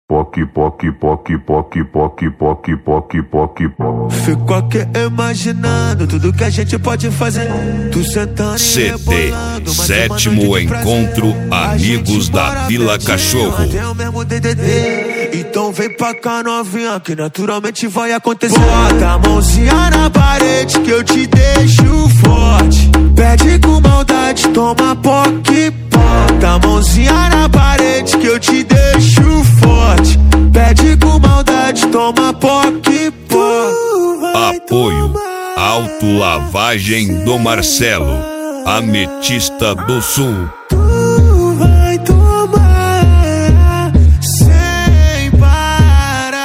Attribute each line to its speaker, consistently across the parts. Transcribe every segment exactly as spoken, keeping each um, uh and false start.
Speaker 1: Poc, poc, poc, poc, poc, poc, poc, poc, poc.
Speaker 2: Fico aqui imaginando tudo que a gente pode fazer. Tu sentando
Speaker 3: C D, sétimo encontro Amigos da Vila Cachorro.
Speaker 2: Até o mesmo D D D. Então vem pra cá novinha que naturalmente vai acontecer. Bota a mãozinha na parede que eu te deixo forte. Pede com maldade, toma poc, bota a mãozinha na parede que eu te deixo forte. Pede com maldade, toma poc, pó.
Speaker 3: Apoio Autolavagem do Marcelo, Ametista do Sul.
Speaker 2: Tu vai tomar sem parar.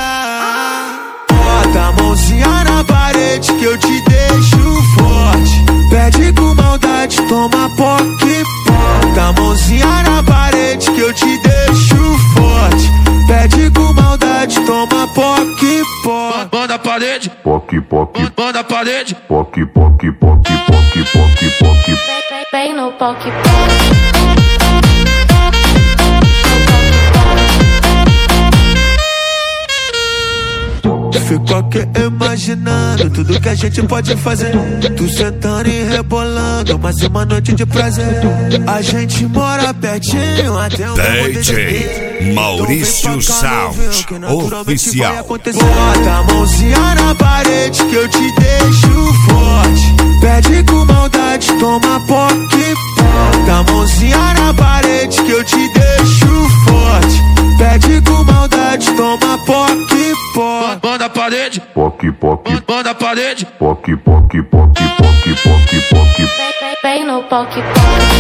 Speaker 2: Bota a mãozinha na parede que eu te deixo forte. Pede com maldade, toma poc, bota a mãozinha na parede que eu te deixo forte. Pede com maldade, toma poc, pó. Banda a parede,
Speaker 1: Poc, poc,
Speaker 2: banda a parede.
Speaker 1: poc, poc, poc, poc, poc, poc.
Speaker 4: Vem no poc,
Speaker 2: Fico aqui imaginando tudo que a gente pode fazer. Tu sentando e rebolando, mais uma noite de prazer. A gente mora pertinho até o
Speaker 3: D J Maurício Sound Oficial.
Speaker 2: Bota a mãozinha na parede que eu te deixo forte. Pede com maldade, toma poc, bota a mãozinha na parede que eu te deixo forte. Pede com maldade, toma poc, pó. Banda a parede,
Speaker 1: Poc, poc,
Speaker 2: banda a parede.
Speaker 1: poc, poc, poc, poc, poc, poc.
Speaker 4: vem no poc,